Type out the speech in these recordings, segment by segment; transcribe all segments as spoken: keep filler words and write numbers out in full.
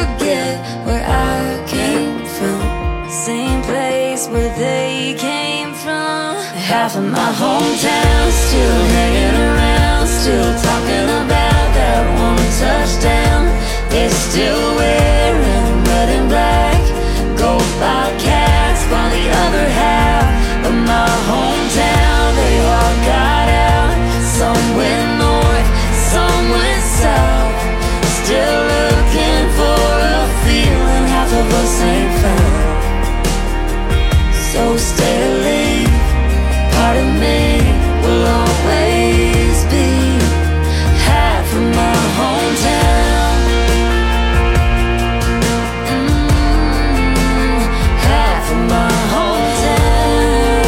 forget where I came from. Same place where they came from. Half of my hometown still hanging around, still talking about that one touchdown. They're still wearing red and black, go Bobcats, while the other half of my hometown, they all got out. Some went north, some went south, still looking for a feeling half of us ain't found. So stay or leave, part of me will always be half of my hometown. Mm, half of my hometown.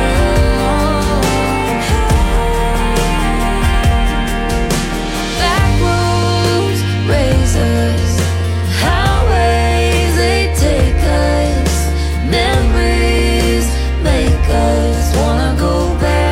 Back roads, razors, highways, they take us. Memories make us wanna go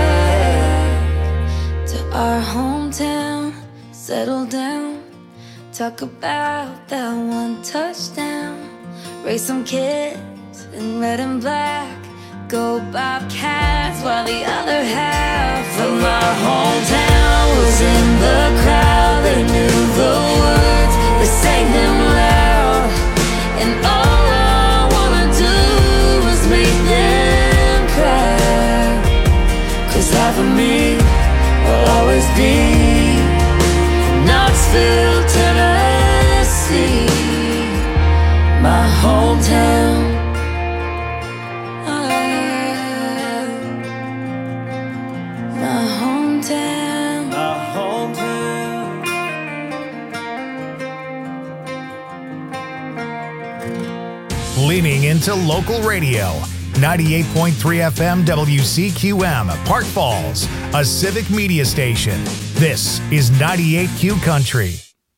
back to our hometown, settle down, talk about that one touchdown, raise some kids in red and black, go Bobcats, while the other half of my hometown was in the crowd. They knew the words, they sang them loud, and all I wanna do was make them cry. Cause half of me will always be Knoxville, Tennessee, my hometown. Ah, my hometown. My hometown. Leaning into local radio. ninety-eight point three F M W C Q M, Park Falls, a civic media station. This is ninety-eight Q Country.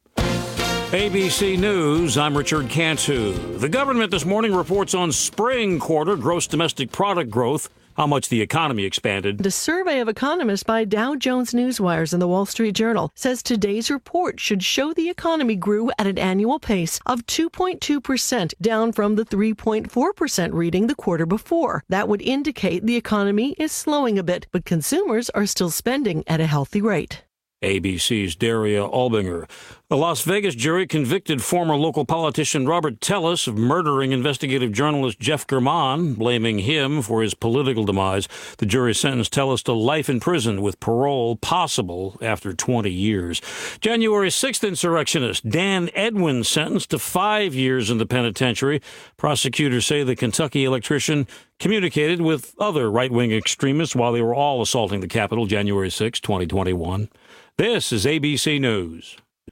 A B C News, I'm Richard Cantu. The government this morning reports on spring quarter gross domestic product growth, how much the economy expanded. The survey of economists by Dow Jones Newswires and the Wall Street Journal says today's report should show the economy grew at an annual pace of two point two percent, down from the three point four percent reading the quarter before. That would indicate the economy is slowing a bit, but consumers are still spending at a healthy rate. A B C's Daria Albinger. A Las Vegas jury convicted former local politician Robert Tellis of murdering investigative journalist Jeff German, blaming him for his political demise. The jury sentenced Tellis to life in prison with parole possible after twenty years. January sixth insurrectionist Dan Edwin sentenced to five years in the penitentiary. Prosecutors say the Kentucky electrician communicated with other right-wing extremists while they were all assaulting the Capitol January sixth, twenty twenty-one. This is A B C News.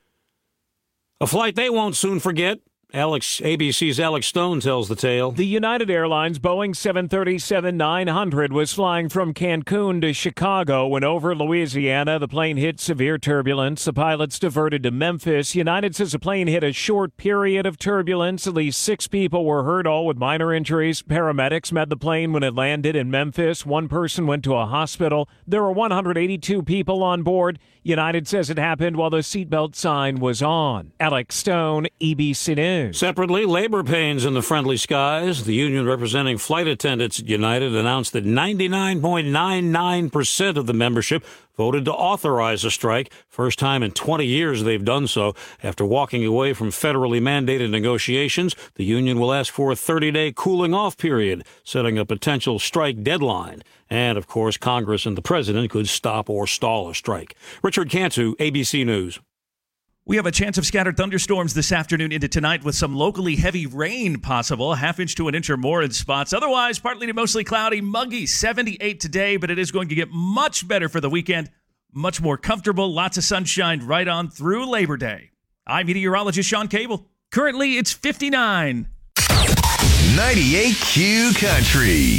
A flight they won't soon forget. Alex, A B C's Alex Stone tells the tale. The United Airlines Boeing seven thirty-seven nine hundred was flying from Cancun to Chicago when over Louisiana the plane hit severe turbulence. The pilots diverted to Memphis. United says the plane hit a short period of turbulence. At least six people were hurt, all with minor injuries. Paramedics met the plane when it landed in Memphis. One person went to a hospital. There were one hundred eighty-two people on board. United says it happened while the seatbelt sign was on. Alex Stone, A B C News. Separately, labor pains in the friendly skies. The union representing flight attendants at United announced that ninety-nine point nine nine percent of the membership voted to authorize a strike. First time in twenty years they've done so. After walking away from federally mandated negotiations, the union will ask for a thirty-day cooling-off period, setting a potential strike deadline. And, of course, Congress and the president could stop or stall a strike. Richard Cantu, A B C News. We have a chance of scattered thunderstorms this afternoon into tonight with some locally heavy rain possible, a half inch to an inch or more in spots. Otherwise, partly to mostly cloudy, muggy, seventy-eight today, but it is going to get much better for the weekend. Much more comfortable, lots of sunshine right on through Labor Day. I'm meteorologist Sean Cable. Currently, it's fifty-nine. ninety-eight Q Country.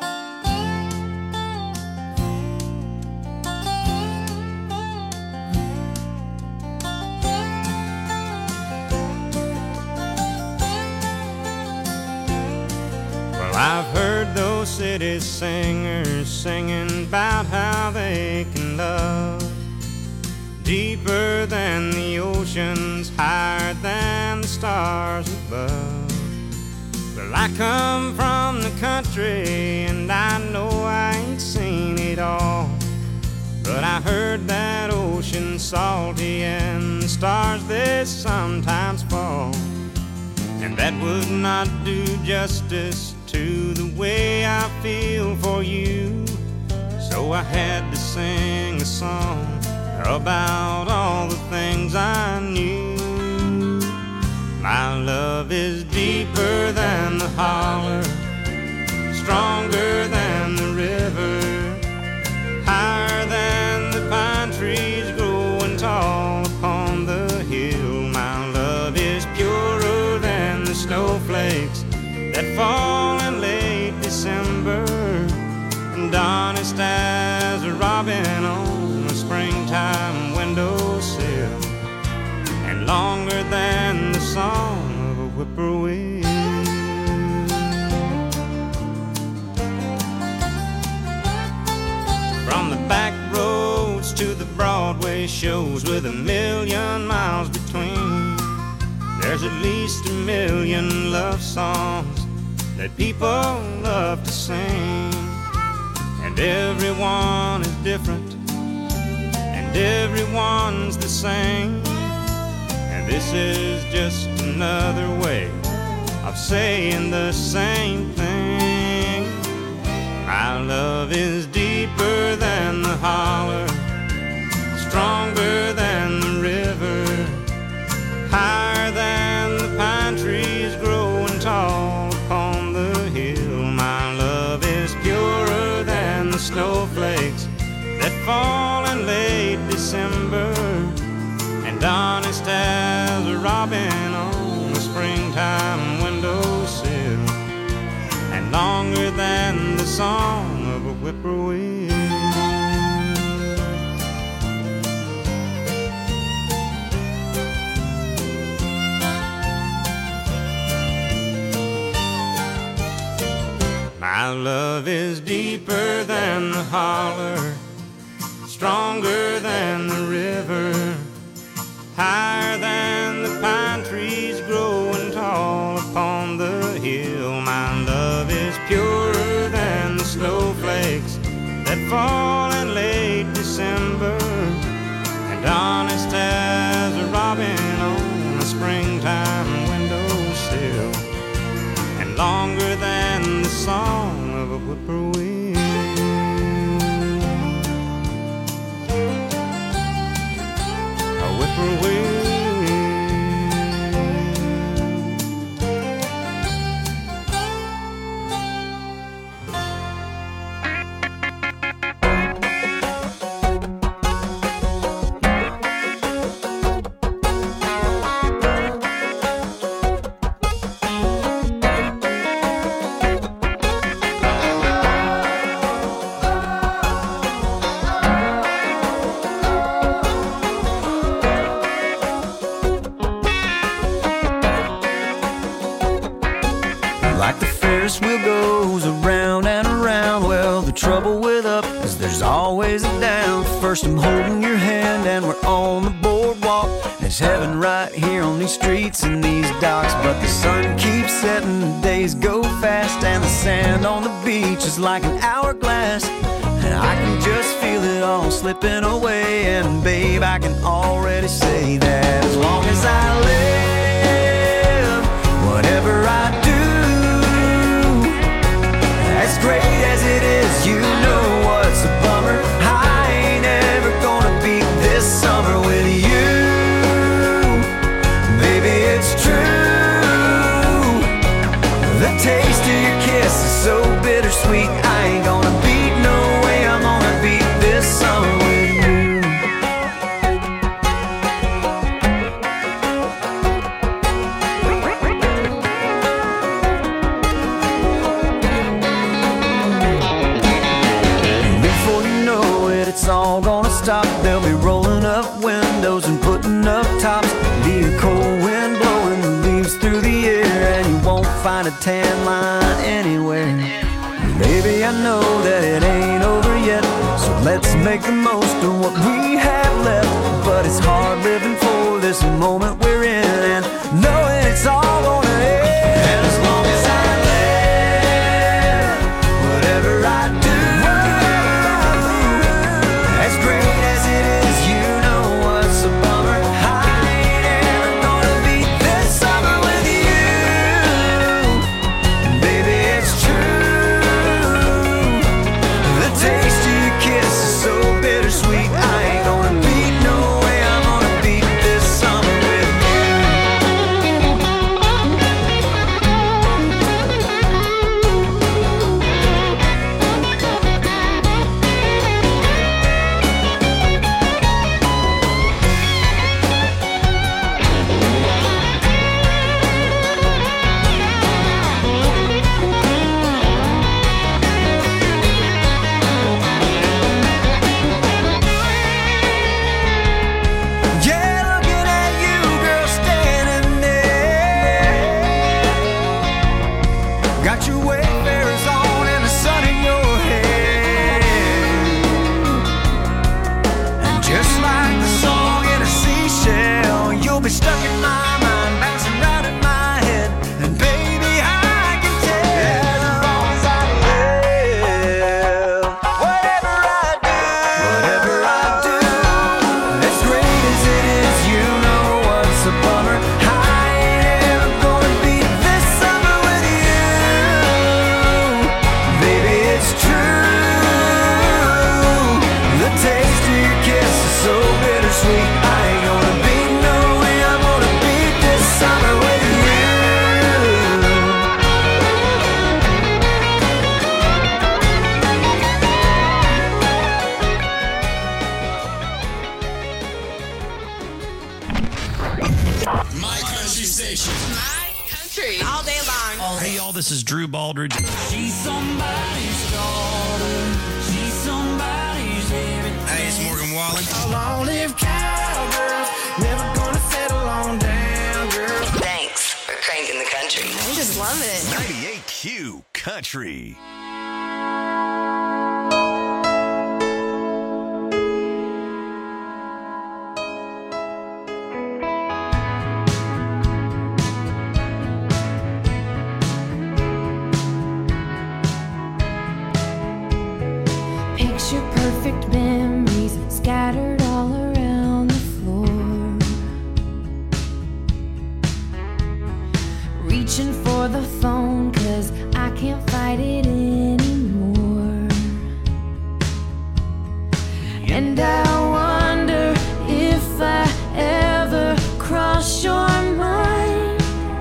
I've heard those city singers singing about how they can love deeper than the oceans, higher than and stars above. Well, I come from the country and I know I ain't seen it all, but I heard that ocean's salty and the stars they sometimes fall, and that would not do justice to the way I feel for you. So I had to sing a song about all the things I knew. My love is deeper than the holler, stronger than the river, higher than the pine trees growing tall upon the hill. My love is purer than the snowflakes that fall in late December, and honest as a robin on a springtime windowsill, and longer than the song of a whippoorwill. From the back roads to the Broadway shows with a million miles between, there's at least a million love songs that people love to sing. And everyone is different, and everyone's the same, and this is just another way of saying the same thing. My love is deeper than the holler, stronger than the river, higher than the pine trees growing tall upon the hill. My love is purer than the snowflakes that fall in late December, and honest as a robin on a springtime windowsill, and longer than the song of a whippoorwill. My love is deeper than the holler, stronger than the river, higher than the pine trees growing tall upon the hill. My love is purer than the snowflakes that fall in late December, and honest as a robin on a springtime windowsill, and longer than the song of a whippoorwill. A whippoorwill. Like the Ferris wheel goes around and around, well, the trouble with up is there's always a down. First I'm holding your hand and we're on the boardwalk. There's heaven right here on these streets and these docks, but the sun keeps setting, the days go fast, and the sand on the beach is like an hourglass, and I can just feel it all slipping away. And babe, I can already say that as long as I live, whatever I do, as great as it is, you know what's a bummer? I ain't ever gonna beat this summer with you. Baby, it's true. The taste of your kiss is so bittersweet. I ain't gonna beat, no way I'm gonna beat this summer with you. It's all gonna stop. They'll be rolling up windows and putting up tops. Be a cold wind blowing the leaves through the air, and you won't find a tan line anywhere. Baby, I know that it ain't over yet, so let's make the most of what we have left. But it's hard living for this moment we're in, and knowing Country all day long. Hey, y'all, this is Drew Baldridge. She's somebody's daughter. She's somebody's everything. Hey, it's Morgan Wallen. Long live cowgirls. Never gonna settle on down, girl. Thanks for cranking the country. I just love it. ninety-eight Q Country. Picture perfect memories scattered all around the floor. Reaching for the phone 'cause I can't fight it anymore. And I wonder if I ever cross your mind.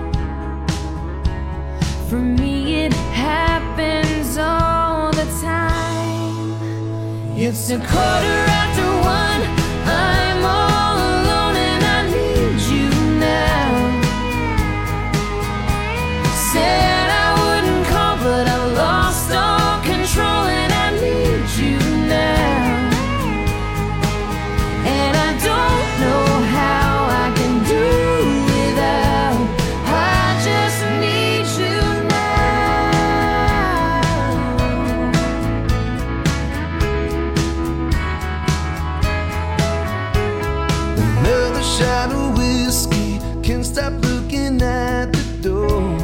For me it happens all the time. It's a quarter after one, I'm all alone and I need you now. Said I wouldn't call but I lost all control and I need you now. And I don't know how I can do without, I just need you Another shot of whiskey, can't stop looking at the door.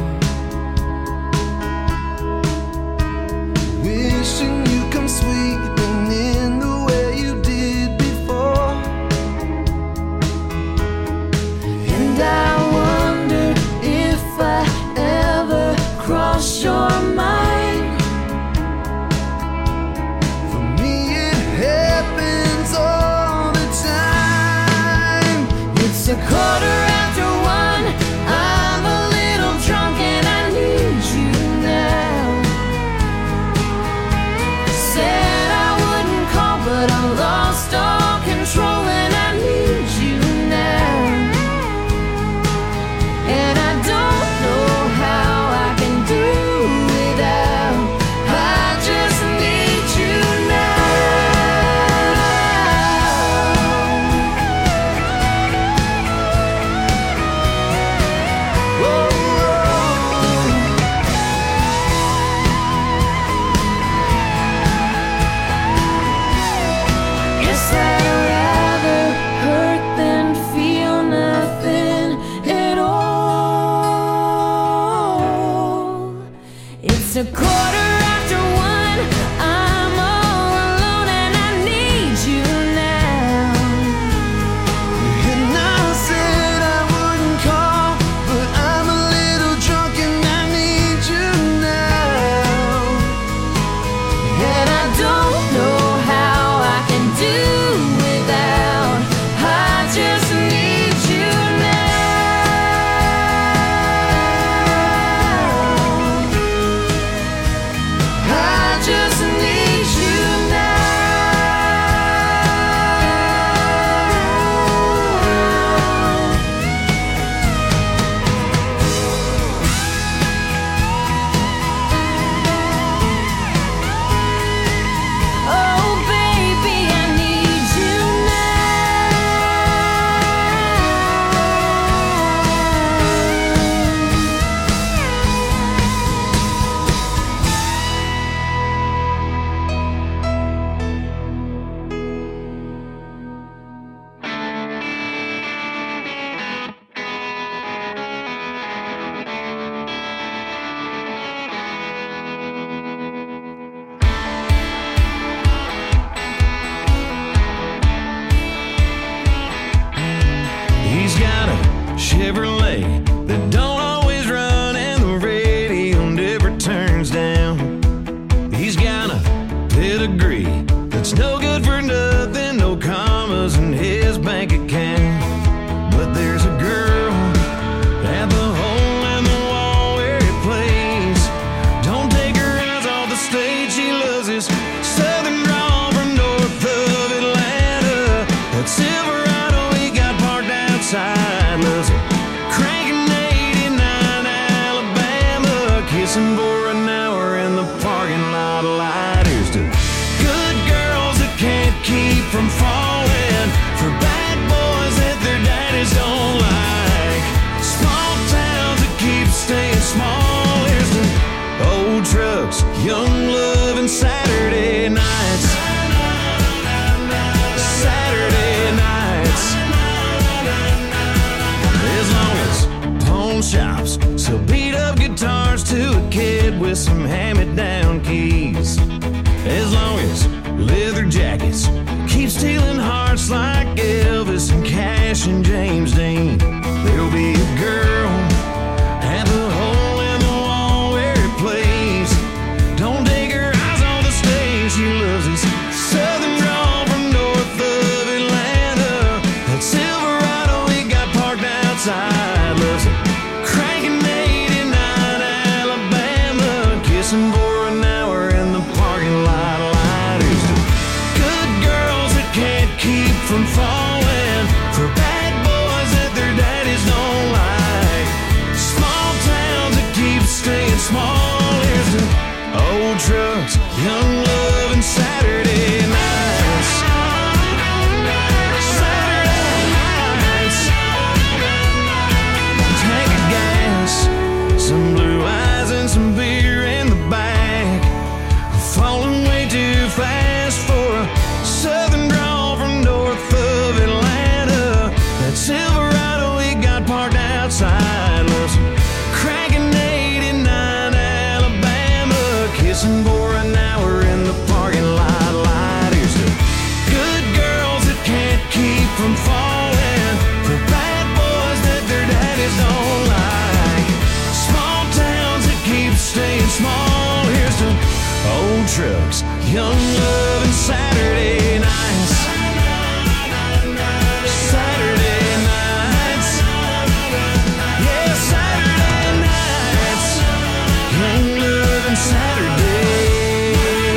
Wishing you come sweeping in the way you did before. And I wonder if I ever cross your mind. For me it happens all the time. It's a quarter after one, I'm a little drunk and I need you now. Said I wouldn't call but I lost all control and I need you now. And I don't know how I can do without, I just need you Guess I'd rather hurt than feel nothing at all. It's a quarter after one, I'm all alone and I need you now. And I said I wouldn't call, but I'm a little drunk and I need you now. And I don't know how I can do without, I just need you now. kissing for an hour in the parking lot of lighters. To good girls that can't keep from falling, for bad boys that their daddies don't like, small towns that keep staying small. Here's to old trucks, young love, and Saturday nights. Saturday nights. As long as pawn shops sell beat up guitars to a kid with some hand-me-down keys. As long as leather jackets keep stealing hearts like Elvis and Cash and James Dean, there'll be a girl at the hole in the wall where it plays. Don't take her eyes off the stage. She loves this southern drawl from north of Atlanta. That Silverado he got parked outside. Loves it cranking eighty-nine Alabama, kissing for an hour in the parking lot of lighters. Good girls that can't keep from falling, for bad boys that their daddies don't like, small towns that keep staying small. Here's to old trucks, young love, and Saturday nights. Saturday nights. Tank of gas, some blue eyes, and some beer in the back. Falling way too fast for a southern drawl from north of Atlanta. That Silverado he got parked outside. Loves cranking eighty-nine Alabama, kissing for an hour in the parking lot lighters. Good girls that can't keep from falling, for bad boys that their daddies don't like, small towns that keep staying small. Here's to old trucks, young love, and Saturday nights. Saturday nights. Yeah, Saturday nights. Young love and Saturday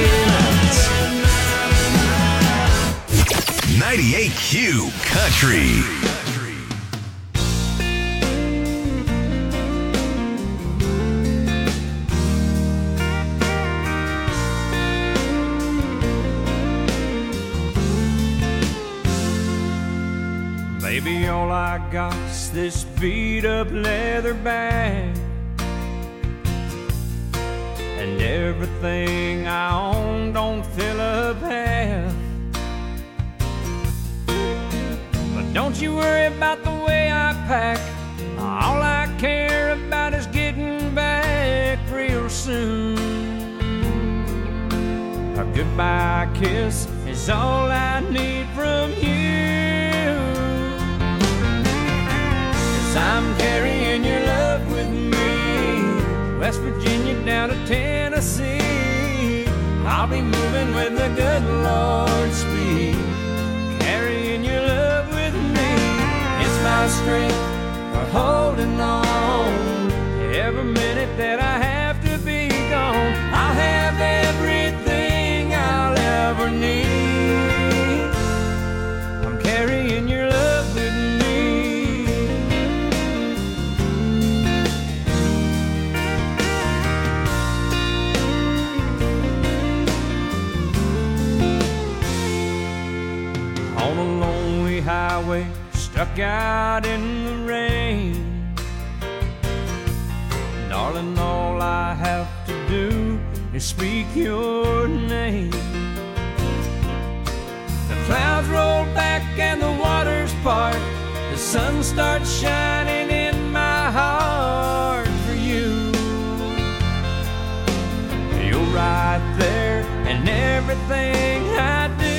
nights. ninety-eight Q Country. Baby, all I got's this beat up leather bag, and everything I own don't fill up half. But don't you worry about the way I pack. All I care about is getting back real soon. A goodbye kiss is all I need from you. I'm carrying your love with me, West Virginia down to Tennessee. I'll be moving with the good Lord's speed, carrying your love with me. It's my strength for holding on. Every minute that I have to be gone, I'll have everything I'll ever need. I'm carrying your love with me. On a lonely highway, stuck out in the rain, darling, all I have to do is speak your name. The clouds roll back and the waters part, the sun starts shining in my heart for you. You're right there in everything I do.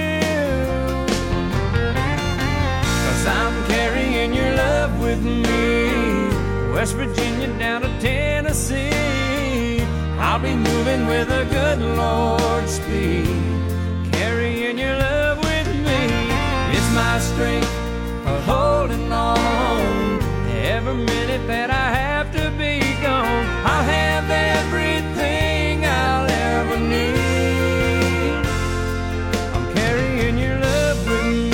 I'm carrying your love with me, West Virginia down to Tennessee. I'll be moving with a good Lord's speed, carrying your love with me. It's my strength for holding on. Every minute that I have to be gone, I'll have everything I'll ever need. I'm carrying your love with me.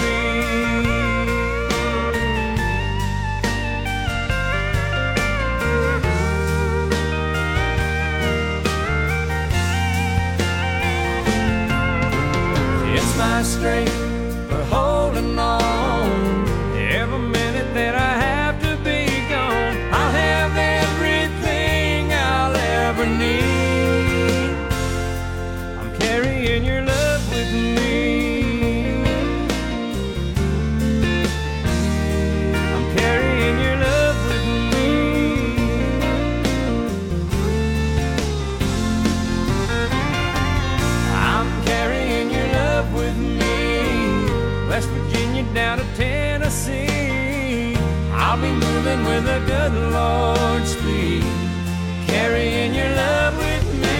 strength for holding on. Every minute that I have to be gone, I'll have everything I'll ever need. I'm carrying your love with me. I'm carrying your love with me. I'm carrying your love with me. West Virginia down to Tennessee, I'll be moving with a good Lord's speed, carrying your love with me.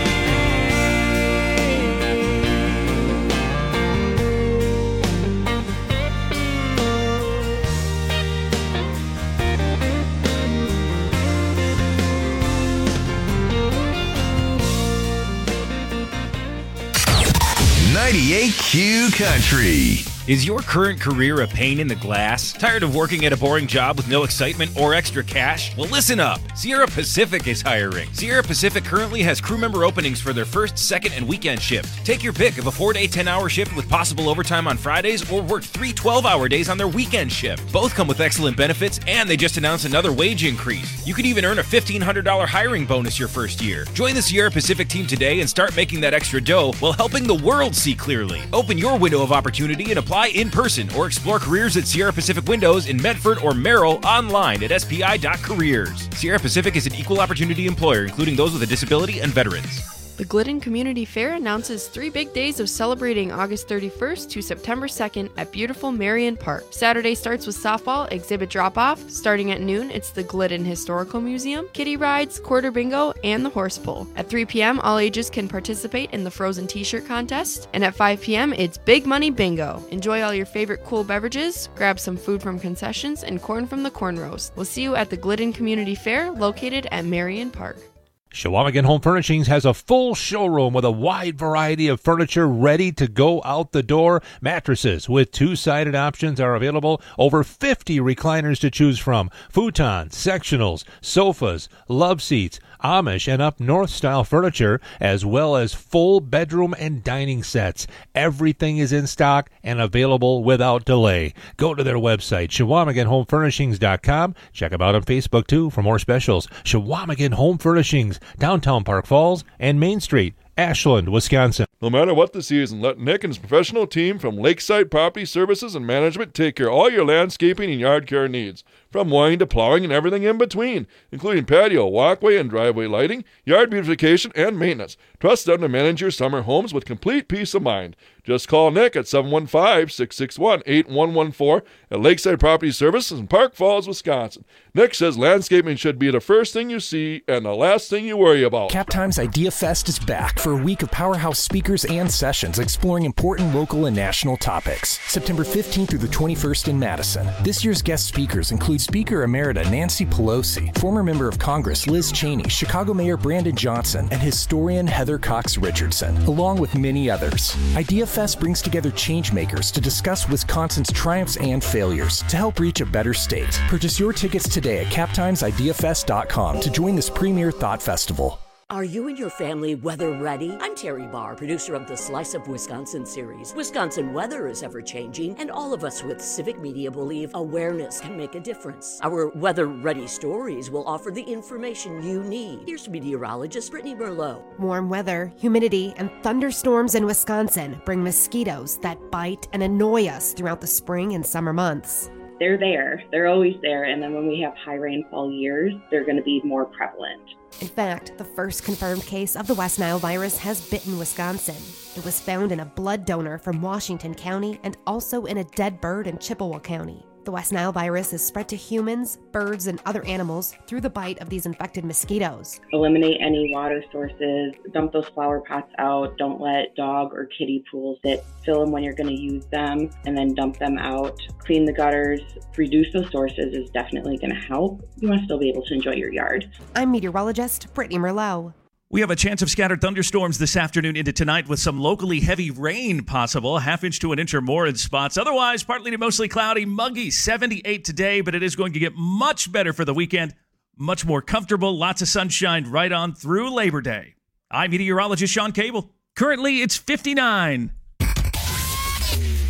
ninety-eight Q Country. Is your current career a pain in the glass? Tired of working at a boring job with no excitement or extra cash? Well, listen up. Sierra Pacific is hiring. Sierra Pacific currently has crew member openings for their first, second, and weekend shift. Take your pick of a four-day, ten-hour shift with possible overtime on Fridays, or work three twelve-hour days on their weekend shift. Both come with excellent benefits, and they just announced another wage increase. You could even earn a fifteen hundred dollars hiring bonus your first year. Join the Sierra Pacific team today and start making that extra dough while helping the world see clearly. Open your window of opportunity and apply in person, or explore careers at Sierra Pacific Windows in Medford or Merrill online at S P I dot careers. Sierra Pacific is an equal opportunity employer, including those with a disability and veterans. The Glidden Community Fair announces three big days of celebrating August thirty-first to September second at beautiful Marion Park. Saturday starts with softball exhibit drop-off. Starting at noon, it's the Glidden Historical Museum, kiddie rides, quarter bingo, and the horse pull. At three p.m., all ages can participate in the Frozen T-shirt contest. And at five p.m., it's Big Money Bingo. Enjoy all your favorite cool beverages, grab some food from concessions, and corn from the corn roast. We'll see you at the Glidden Community Fair, located at Marion Park. Chequamegon Home Furnishings has a full showroom with a wide variety of furniture ready to go out the door. Mattresses with two-sided options are available. Over fifty recliners to choose from. Futons, sectionals, sofas, love seats, Amish and up north style furniture, as well as full bedroom and dining sets. Everything is in stock and available without delay. Go to their website, Chequamegon Home Furnishings dot com. Check them out on Facebook too for more specials. Chequamegon Home Furnishings, downtown Park Falls and Main Street, Ashland, Wisconsin. No matter what the season, let Nick and his professional team from Lakeside Property Services and Management take care of all your landscaping and yard care needs. From mowing to plowing and everything in between, including patio, walkway, and driveway lighting, yard beautification, and maintenance. Trust them to manage your summer homes with complete peace of mind. Just call Nick at seven one five, six six one, eight one one four at Lakeside Property Services in Park Falls, Wisconsin. Nick says landscaping should be the first thing you see and the last thing you worry about. Captime's Idea Fest is back for a week of powerhouse speakers and sessions exploring important local and national topics. September fifteenth through the twenty-first in Madison. This year's guest speakers include Speaker Emerita Nancy Pelosi, former member of Congress Liz Cheney, Chicago Mayor Brandon Johnson, and historian Heather Cox Richardson, along with many others. Idea Fest brings together changemakers to discuss Wisconsin's triumphs and failures to help reach a better state. Purchase your tickets today at captimes idea fest dot com to join this premier thought festival. Are you and your family weather ready? I'm Terry Barr, producer of the Slice of Wisconsin series. Wisconsin weather is ever-changing, and all of us with civic media believe awareness can make a difference. Our weather-ready stories will offer the information you need. Here's meteorologist Brittany Merlot. Warm weather, humidity, and thunderstorms in Wisconsin bring mosquitoes that bite and annoy us throughout the spring and summer months. They're there. They're always there. And then when we have high rainfall years, they're going to be more prevalent. In fact, the first confirmed case of the West Nile virus has bitten Wisconsin. It was found in a blood donor from Washington County and also in a dead bird in Chippewa County. The West Nile virus is spread to humans, birds, and other animals through the bite of these infected mosquitoes. Eliminate any water sources, dump those flower pots out, don't let dog or kitty pools sit. Fill them when you're going to use them, and then dump them out. Clean the gutters, reduce those sources is definitely going to help. You want to still be able to enjoy your yard. I'm meteorologist Brittany Merlot. We have a chance of scattered thunderstorms this afternoon into tonight with some locally heavy rain possible, a half inch to an inch or more in spots. Otherwise, partly to mostly cloudy, muggy, seventy-eight today, but it is going to get much better for the weekend. Much more comfortable, lots of sunshine right on through Labor Day. I'm meteorologist Sean Cable. Currently, it's fifty-nine.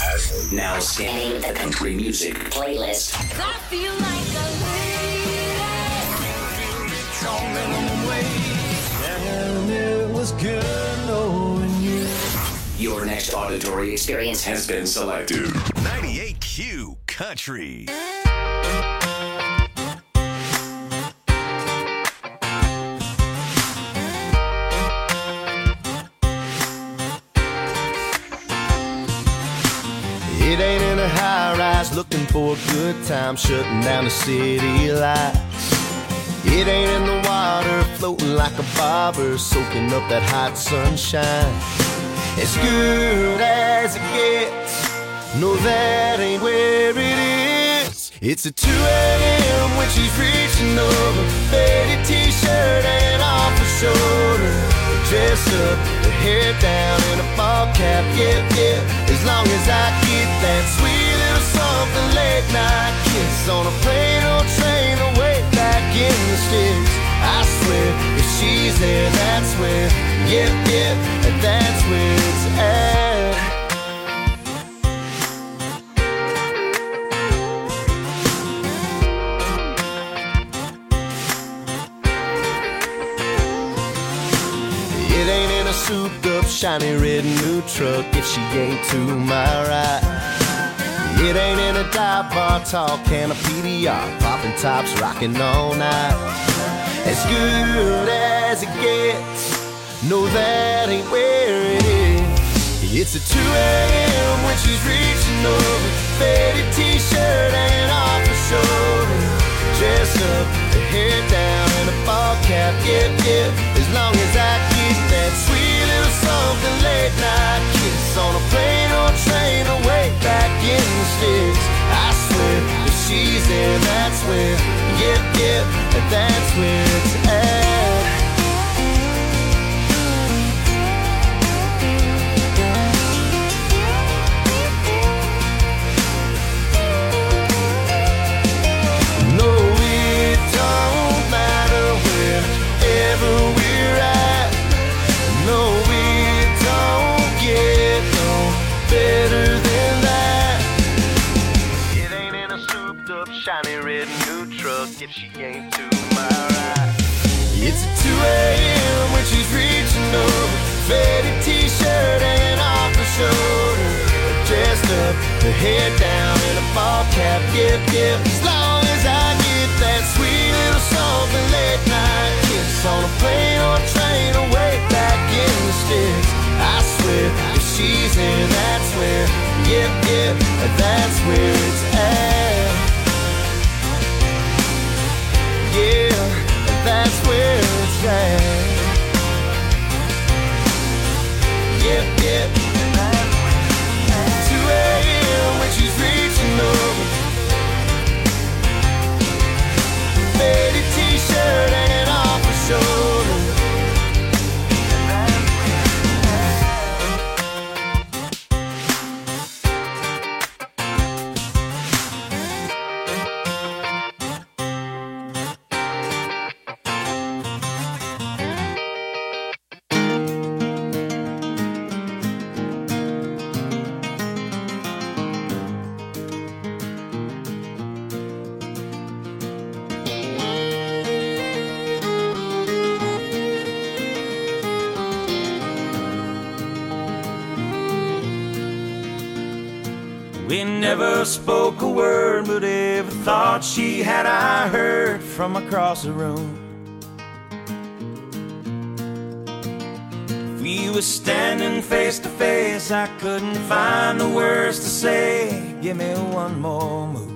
Podcast. Now scanning the country music playlist. I feel like a And it was good knowing you. Your next auditory experience has been selected. ninety-eight Q Country. It ain't in a high rise looking for a good time, shutting down the city lights. It ain't in the water floating like a bobber, soaking up that hot sunshine. As good as it gets, no, that ain't where it is. It's at two a.m. when she's reaching over, faded t-shirt and off her shoulder, dressed up, her hair down in a ball cap, yeah, yeah. As long as I get that sweet little something late night kiss on a plane or train away back in the sticks. I swear, if she's there, that's where, yeah, yeah, that's where it's at. It ain't in a souped up, shiny red new truck if she ain't to my right. It ain't in a dive bar, tall can of P D R, popping tops, rocking all night. As good as it gets, no, that ain't where it is. It's at two a.m. when she's reaching over, faded t-shirt and off her shoulder, dressed up, her hair down in a ball cap, yeah, yeah. As long as I get that sweet little something late night kiss on a plane or train away back in the sticks. I swear, if she's there, that's where, yeah, yeah, that's where it's at. No, it don't matter wherever we're at. No, it don't get no better than that. It ain't in a souped up, shiny red new truck if she ain't to my right. It's at two a.m. when she's reaching over, faded t-shirt and off her shoulder, dressed up, her hair down in a ball cap, yeah, yeah. As long as I get that sweet little something late night kiss on a plane or train away back in the sticks. I swear, if she's in, that's where, yeah, yeah, that's where it's at. Yeah, that's where it's at. Yeah, yeah. two a.m. when she's reaching over, faded t-shirt and off her shoulder. We never spoke a word, but every thought she had I heard from across the room. If we were standing face to face, I couldn't find the words to say. Give me one more move.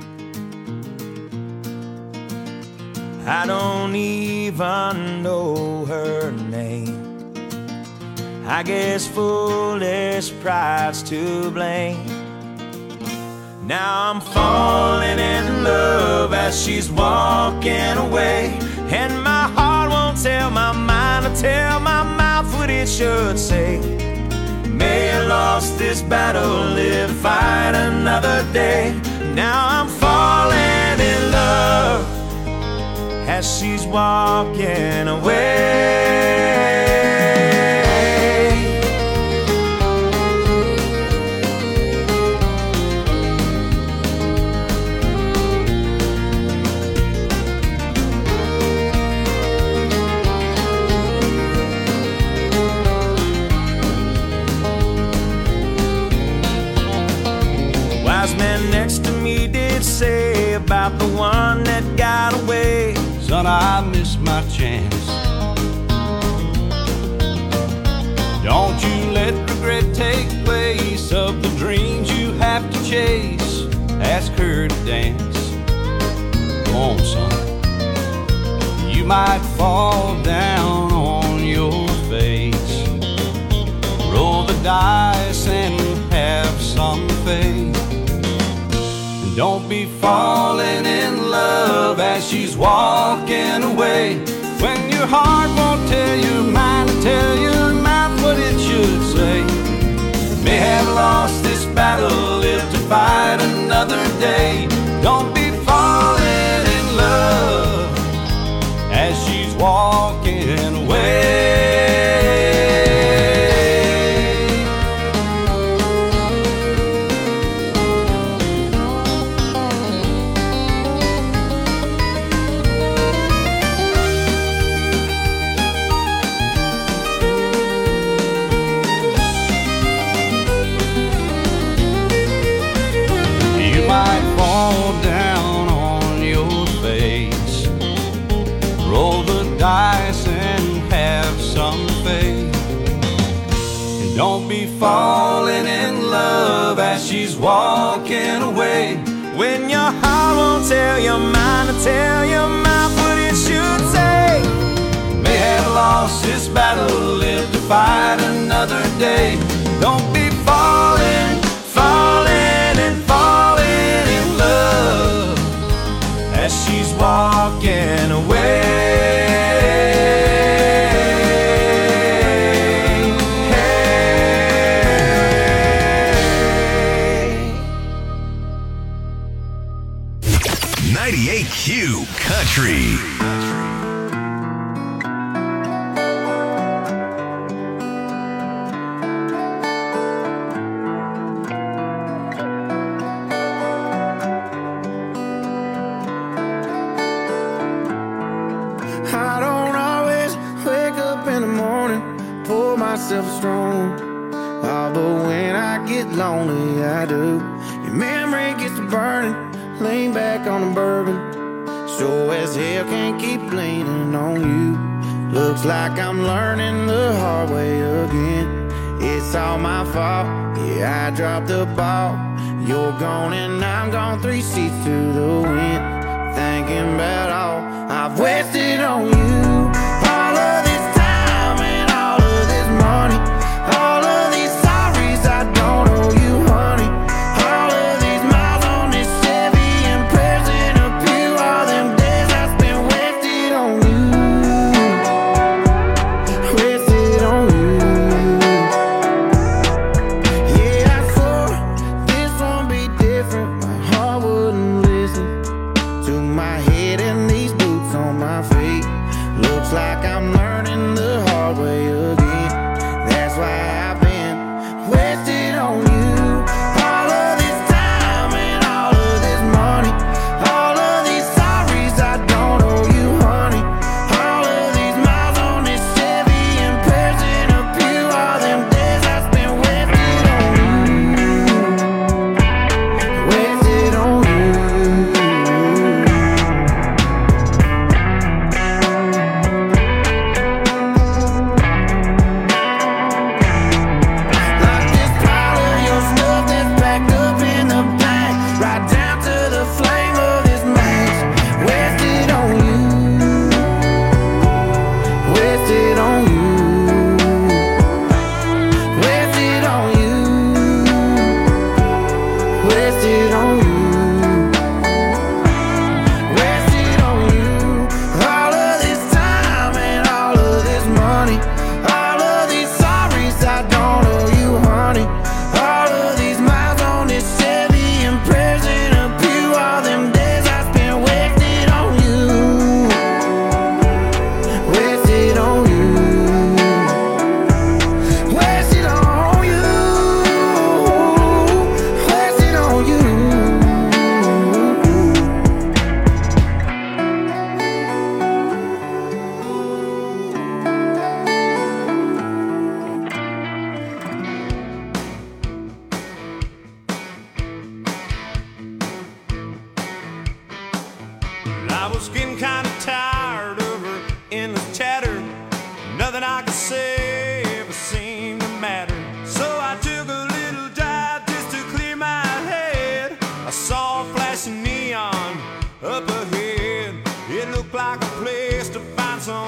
I don't even know her name. I guess foolish pride's to blame. Now I'm falling in love as she's walking away, and my heart won't tell my mind or tell my mouth what it should say. May have lost this battle, live to fight another day. Now I'm falling in love as she's walking away. my chance. Don't you let regret take place of the dreams you have to chase. Ask her to dance. Go on, son. You might fall down on your face. Roll the dice and have some faith. And don't be falling in love as she's walking away. When your heart won't tell your mind to tell your mouth what it should say. May have lost this battle, live to fight another day. Don't be falling in love as she's walking away. You might fall down on your face. Roll the dice and have some faith. And don't be falling in love as she's walking away. When your heart won't tell your mind to tell your mouth what it should say. May have lost this battle, live to fight another day. Don't be falling, falling and falling in love as she's walking away. ninety-eight Q Country. I don't always wake up in the morning, pour myself strong. Oh, but when I get lonely, I do. Your memory gets to burning, lean back on the bourbon. Sure as hell can't keep leaning on you. Looks like I'm learning the hard way again. It's all my fault, yeah, I dropped the ball. You're gone and I'm gone, three seats to the wind. Thinking about all I've wasted on you. All of this time and all of this money. All of these sorries I don't owe you, honey. All of these miles on this Chevy and prayers in a pew. All them days I spent wasted on you. Wasted on you. Yeah, I swore this won't be different. My heart wouldn't listen to my head and these boots on my feet. Looks like I'm learning the hard way again. That's why I've been wasted on you. All of this time and all of this money. All of these sorries I don't owe you, honey. All of these miles on this Chevy and prayers in a pew. All them days I spent wasted on you. Wasted on you.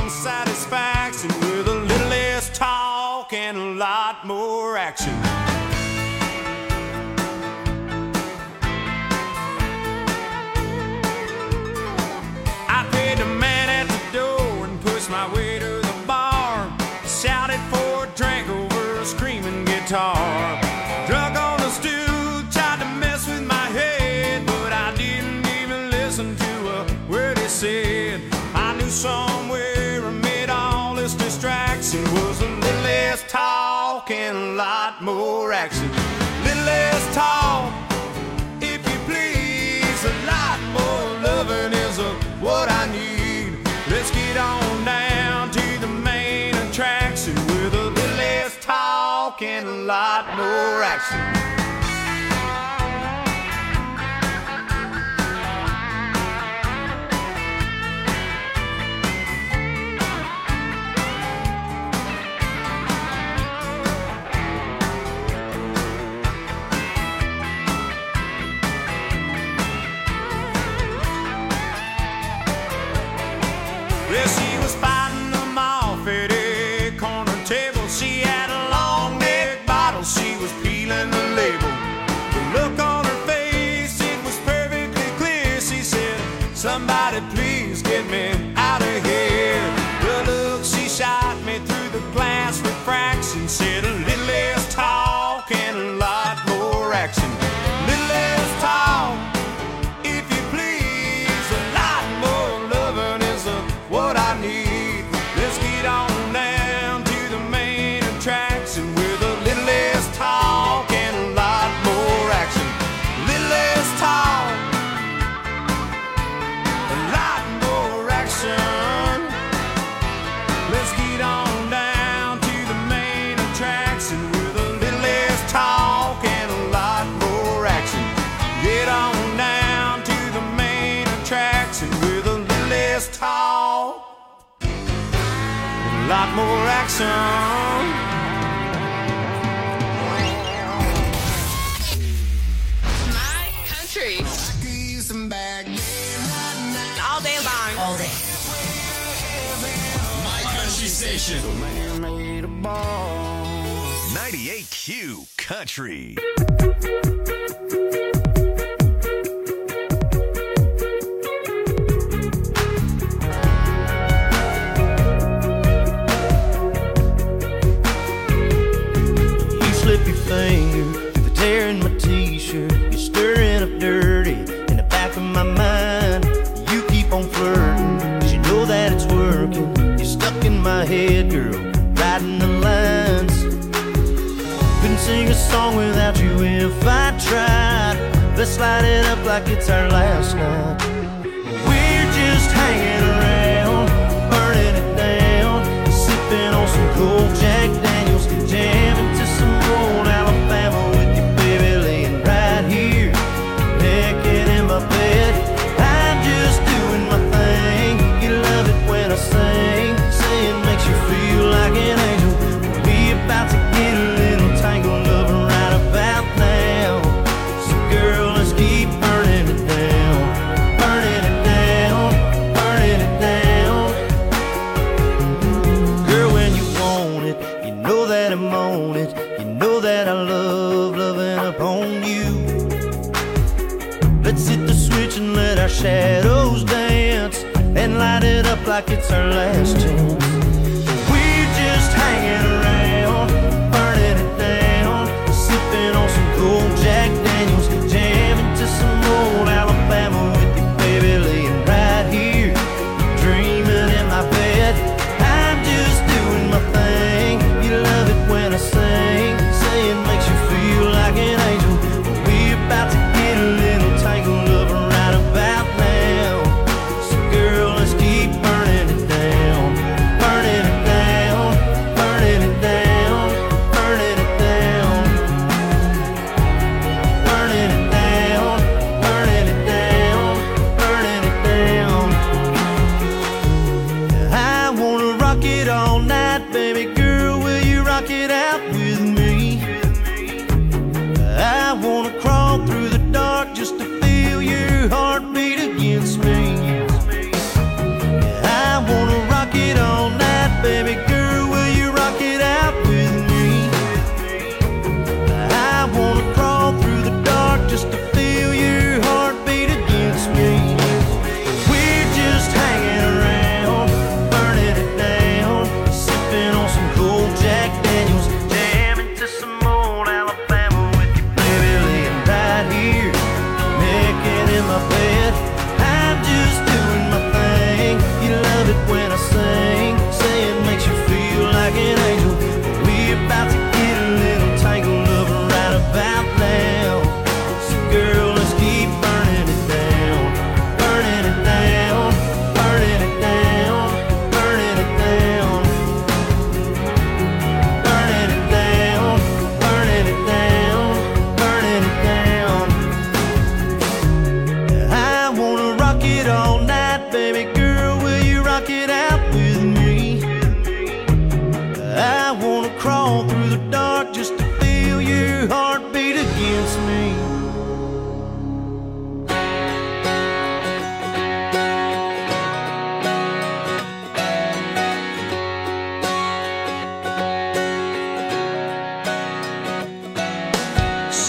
some satisfaction with a little less talk and a lot more action. I paid the man at the door and pushed my way to the bar. Shouted for a drink over a screaming guitar. Drunk on the stool, tried to mess with my head, but I didn't even listen to a word he said. I knew somewhere amid all this distraction was a little less talk and a lot more action. Little less talk, if you please, a lot more loving is a, what I need. Let's get on down to the main attraction with a little less talk and a lot more action. Well, she was fighting them off at a corner table. She had a long neck bottle, she was peeling the label. The look on her face, it was perfectly clear. She said, somebody please get me out of here. The look she shot me through the glass refraction said a little less talk and a lot more action. Little less talk, if you please, a lot more loving is a what I need. Let's get on down to the main attraction with a little less talk and a lot more action. Little less talk, a lot more action. Let's get on down to the main attraction with a little less talk and a lot more action. Get on down to the main attraction with a little less talk, a lot more action. My country. All day long. All day. My Country Station. ninety-eight Q Country. Slip your finger through the tear in my t-shirt. You're stirring up dirty in the back of my mind. You keep on flirting, cause you know that it's working. You're stuck in my head, girl, writing the lines. Couldn't sing a song without you if I tried. Let's light it up like it's our last night. We're just hanging around, burning it down, sipping on some cold Jack Daniels, jamming to some old Alabama with you, baby, laying right here, naked in my bed. I'm just doing my thing. You love it when I sing, saying makes you feel like an angel. We about to get a little tangled up right about now. So girl, let's keep burning it down, burning it down, burning it down. Girl, when you want it, you know that I'm on it. You know that I love loving up on you. Let's hit the switch and let our shadows dance, and light it up like it's our last chance. We're just hanging around, burning it down, sipping on some cold Jack Daniels, jamming to some old Alabama with you, baby, laying right here, dreaming in my bed. I'm just doing my thing. You love it when I sing, saying makes you feel like an angel. We're about to get a little tangled up right about now. So girl, let's keep burning it down, burning it down, burning it down, burning it down, burning it down, burning it down, burning it down. I wanna rock it all night, baby girl, will you rock it out with me? I wanna crawl through the dark just to feel your heartbeat against me. I wanna rock it all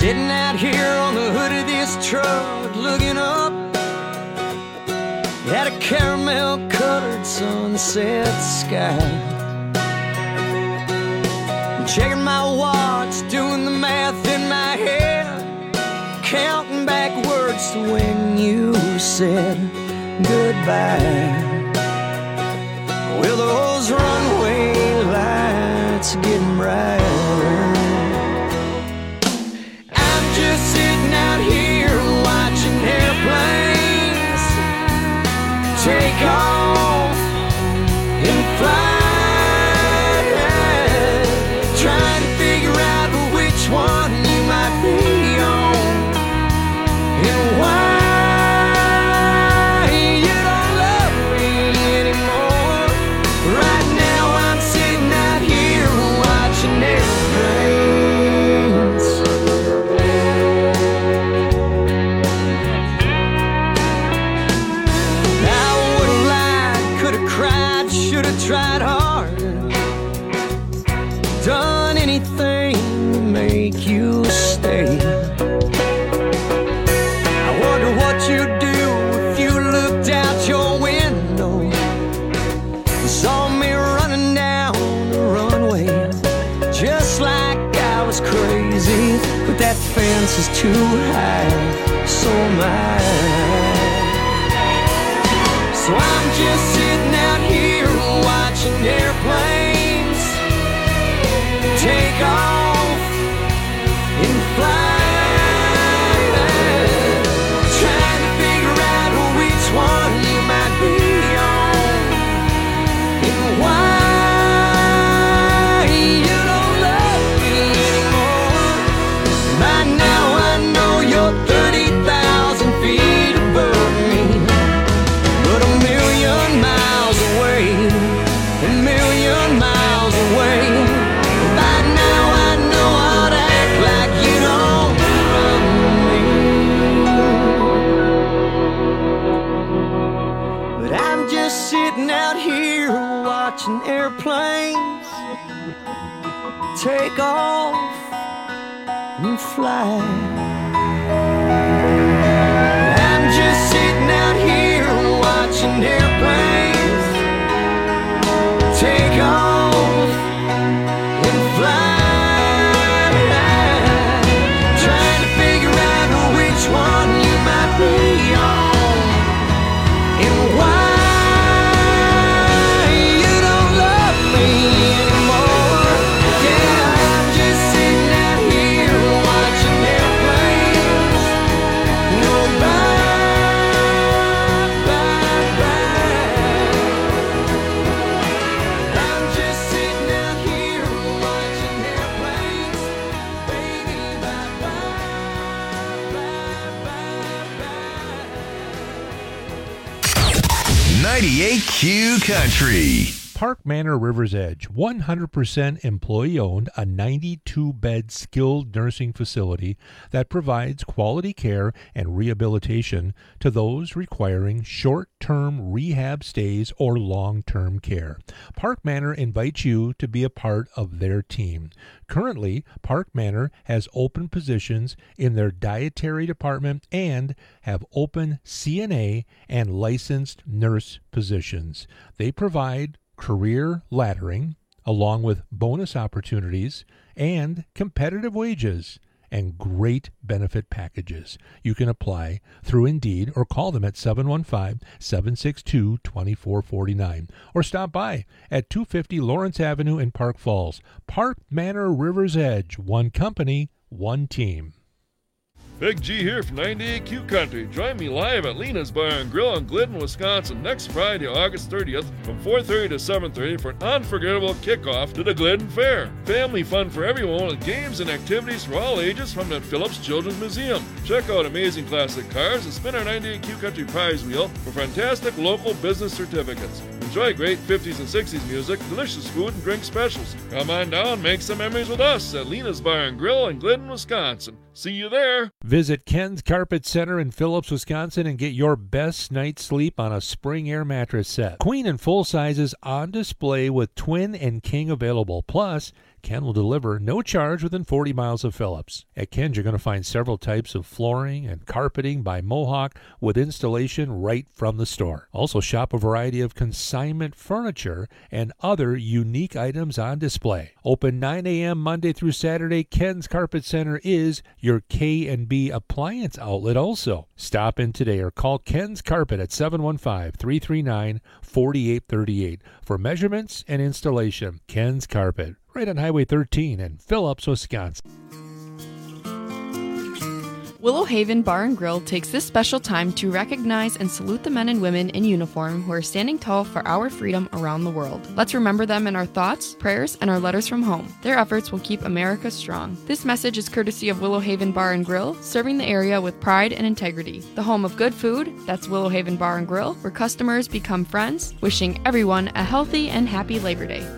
Sitting out here on the hood of this truck, looking up at a caramel-colored sunset sky. Checking my watch, doing the math in my head, counting backwards to when you said goodbye. Well, those runway lights are getting brighter. I'm just sitting out here watching airplanes take off and fly. Which one you might be on, and why you don't love me anymore. Right now I'm sitting out here watching airplanes. I would've lied, could've cried, should've tried harder, done anything make you stay. I wonder what you'd do if you looked out your window and saw me running down the runway, just like I was crazy. But that fence is too high, so am I. So I'm just sitting out here watching airplanes take off and fly, trying to figure out which one you might be on, and why you don't love me anymore. By now I know you're thirty thousand feet above me, but a million miles away, a million miles away. By now I know I'd act like you don't love me. But I'm just sitting out here watching airplanes take off and fly. I'm just sitting out here watching airplanes take off and fly. Which one you might be on, and why you don't love me anymore. Yeah, I'm just sitting out here watching airplanes go by, by, by. I'm just sitting out here watching airplanes, baby, bye, bye. ninety-eight Q Country. Park Manor River's Edge, one hundred percent employee-owned, a ninety-two bed skilled nursing facility that provides quality care and rehabilitation to those requiring short-term rehab stays or long-term care. Park Manor invites you to be a part of their team. Currently, Park Manor has open positions in their dietary department and have open C N A and licensed nurse positions. They provide career laddering, along with bonus opportunities and competitive wages and great benefit packages. You can apply through Indeed or call them at seven one five, seven six two, two four four nine or stop by at two fifty Lawrence Avenue in Park Falls. Park Manor River's Edge, one company, one team. Big G here from ninety-eight Q Country. Join me live at Lena's Bar and Grill in Glidden, Wisconsin next Friday, August thirtieth from four thirty to seven thirty for an unforgettable kickoff to the Glidden Fair. Family fun for everyone with games and activities for all ages from the Phillips Children's Museum. Check out amazing classic cars and spin our ninety-eight Q Country prize wheel for fantastic local business certificates. Enjoy great fifties and sixties music, delicious food and drink specials. Come on down, make some memories with us at Lena's Bar and Grill in Glidden, Wisconsin. See you there. Visit Ken's Carpet Center in Phillips, Wisconsin and get your best night's sleep on a Spring Air mattress set. Queen and full sizes on display with twin and king available. Plus, Ken will deliver no charge within forty miles of Phillips. At Ken's, you're going to find several types of flooring and carpeting by Mohawk with installation right from the store. Also shop a variety of consignment furniture and other unique items on display. Open nine a.m. Monday through Saturday, Ken's Carpet Center is your K and B appliance outlet also. Stop in today or call Ken's Carpet at seven one five, three three nine, four eight three eight for measurements and installation. Ken's Carpet, right on Highway thirteen in Phillips, Wisconsin. Willow Haven Bar and Grill takes this special time to recognize and salute the men and women in uniform who are standing tall for our freedom around the world. Let's remember them in our thoughts, prayers, and our letters from home. Their efforts will keep America strong. This message is courtesy of Willow Haven Bar and Grill, serving the area with pride and integrity. The home of good food, that's Willow Haven Bar and Grill, where customers become friends, wishing everyone a healthy and happy Labor Day.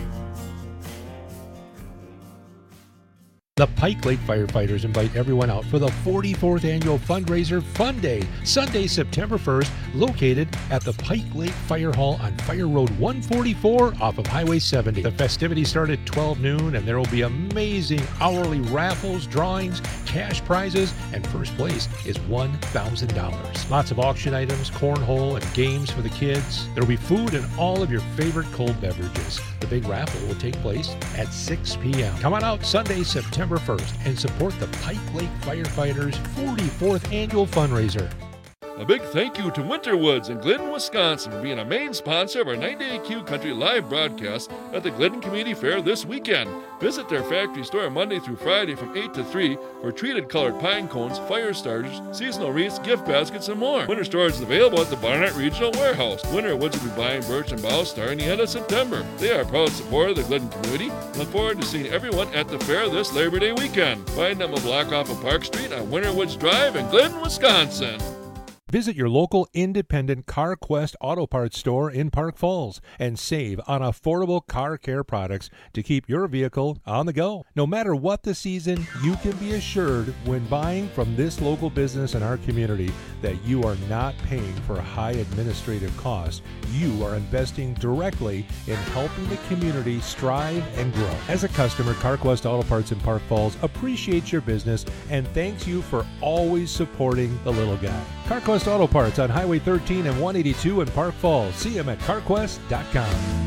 The Pike Lake Firefighters invite everyone out for the forty-fourth Annual Fundraiser Fun Day, Sunday, September first, located at the Pike Lake Fire Hall on Fire Road one forty-four off of Highway seventy. The festivities start at twelve noon, and there will be amazing hourly raffles, drawings, cash prizes, and first place is one thousand dollars. Lots of auction items, cornhole, and games for the kids. There will be food and all of your favorite cold beverages. The big raffle will take place at six p.m. Come on out Sunday, September first, and support the Pike Lake Firefighters forty-fourth Annual Fundraiser. A big thank you to Winterwoods in Glidden, Wisconsin for being a main sponsor of our ninety A Q Country live broadcast at the Glidden Community Fair this weekend. Visit their factory store Monday through Friday from eight to three for treated colored pine cones, fire starters, seasonal wreaths, gift baskets, and more. Winter storage is available at the Barnett Regional Warehouse. Winterwoods will be buying birch and boughs starting the end of September. They are a proud supporter of the Glidden community and look forward to seeing everyone at the fair this Labor Day weekend. Find them a block off of Park Street on Winterwoods Drive in Glidden, Wisconsin. Visit your local independent CarQuest Auto Parts store in Park Falls and save on affordable car care products to keep your vehicle on the go. No matter what the season, you can be assured when buying from this local business in our community that you are not paying for high administrative costs. You are investing directly in helping the community strive and grow. As a customer, CarQuest Auto Parts in Park Falls appreciates your business and thanks you for always supporting the little guy. CarQuest Auto Parts on Highway thirteen and one eighty-two in Park Falls. See them at carquest dot com.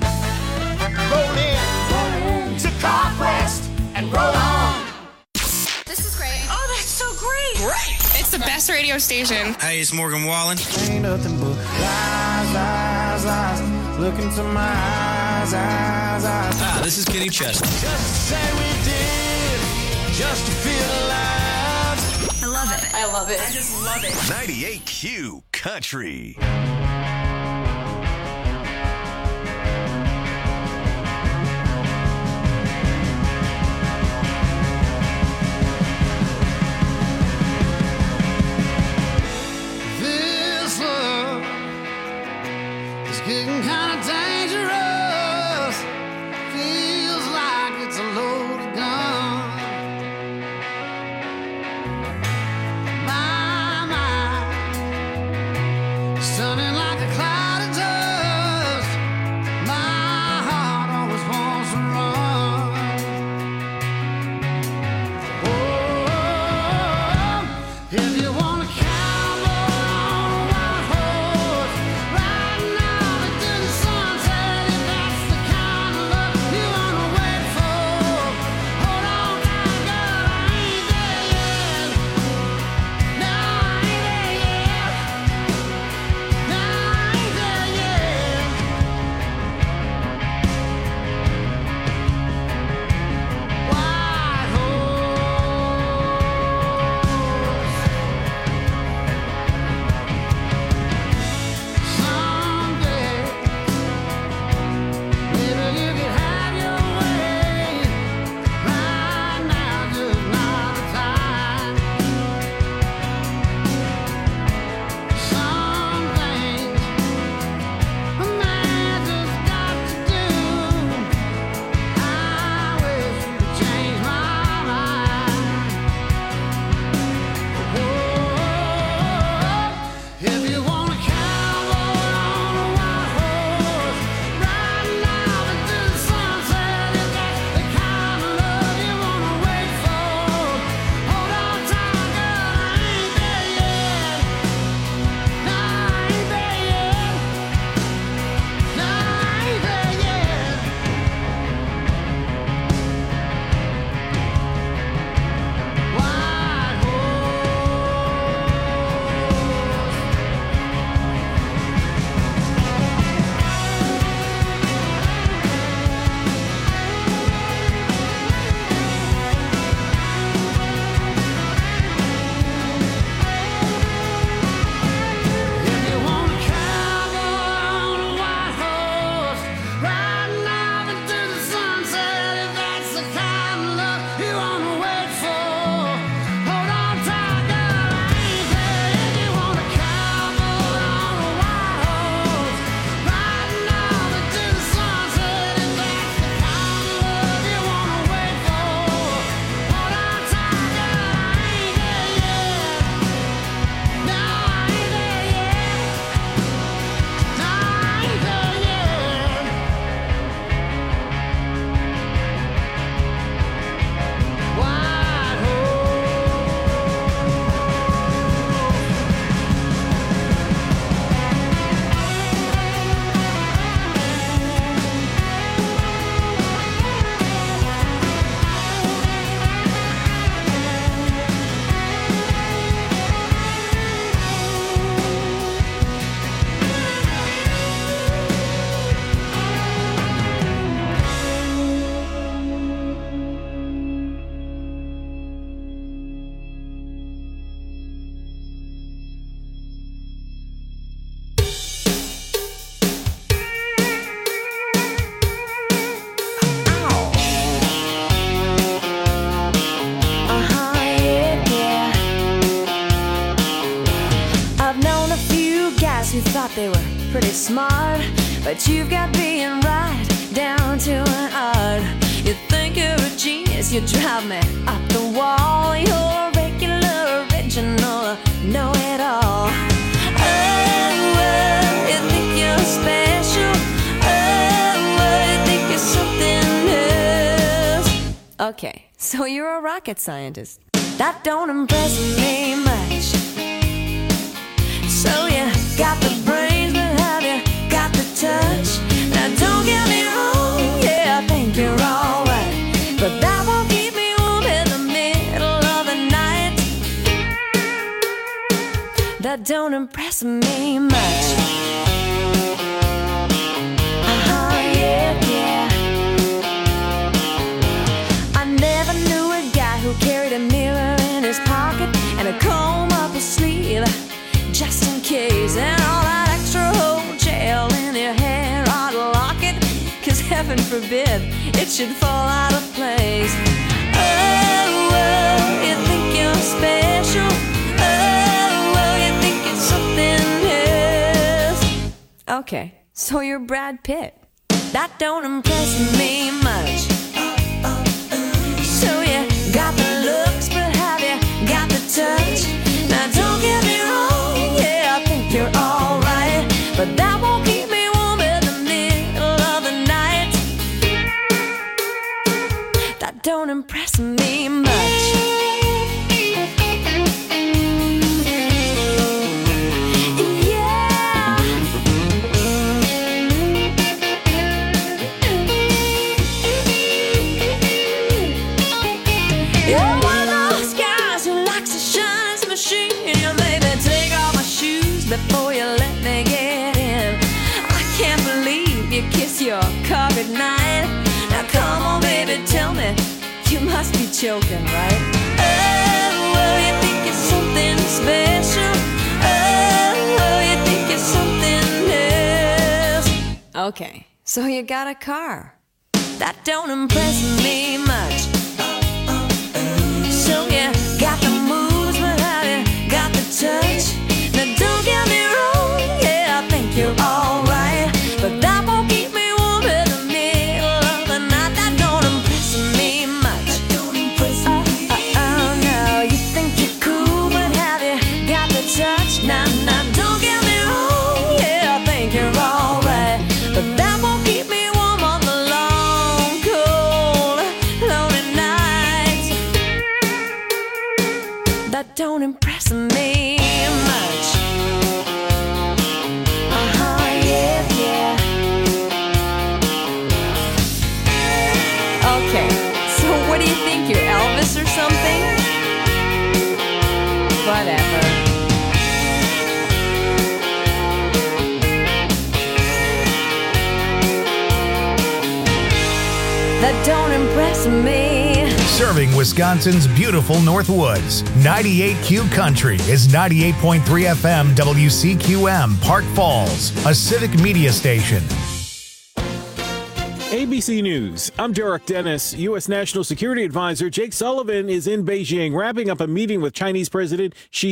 Roll in, roll in to CarQuest and roll on. This is great. Oh, that's so great. Great. It's the best radio station. Hey, it's Morgan Wallen. Ain't nothing but lies, lies, lies. Look into my eyes, eyes, eyes. Hi, this is Kenny Chesney. Just to say we did, just to feel alive. I love it. I love it. I just love it. ninety-eight Q Country. This love is getting kind of dangerous. Feels like it's a loaded gun. My mind is turning they were pretty smart, but you've got being right down to an art. You think you're a genius, you drive me up the wall. You're regular, original, know-it-all. Oh, oh, you think you're special. Oh, oh, you think you're something else. Okay, so you're a rocket scientist. That don't impress me much. So you got the brains, but have you got the touch? Now don't get me wrong, yeah, I think you're alright, but that won't keep me warm in the middle of the night. That don't impress me much. Uh-huh, yeah, yeah. I never knew a guy who carried a mirror in his pocket and a comb up his sleeve, just in case, and all that extra whole gel in your hair, I'd lock it, cause heaven forbid it should fall out of place. Oh, oh, you think you're special. Oh, oh, you think it's something else. Okay, so you're Brad Pitt. That don't impress me much. So you got the looks, but have you got the touch? Now don't get me wrong, yeah, I think you're alright, but that won't keep me warm in the middle of the night. That don't impress me much. You're one of those guys who likes to shine his machine. You maybe take off my shoes before you let me get in. I can't believe you kiss your car goodnight. Now come on, baby, tell me, you must be joking, right? Oh, oh, you think it's something special. Oh, oh, you think it's something else. Okay, so you got a car. That don't impress me much. So you got the moves, but have you got the touch? Now don't get me wrong, yeah, I think you're alright, but that won't keep me warm in the middle of the night. That don't impress me much. That don't impress me. Oh, oh, oh, no, you think you're cool, but have you got the touch? Now, now, don't get me wrong, yeah, I think you're alright, but that won't keep me warm on the long, cold, lonely nights. That don't impress me much. Uh-huh, yeah, yeah. Okay, so what do you think, you're Elvis or something? Whatever. That don't impress me. Serving Wisconsin's beautiful North Woods. ninety-eight Q Country is ninety-eight point three F M W C Q M, Park Falls, a civic media station. A B C News. I'm Derek Dennis. U S National Security Advisor Jake Sullivan is in Beijing wrapping up a meeting with Chinese President Xi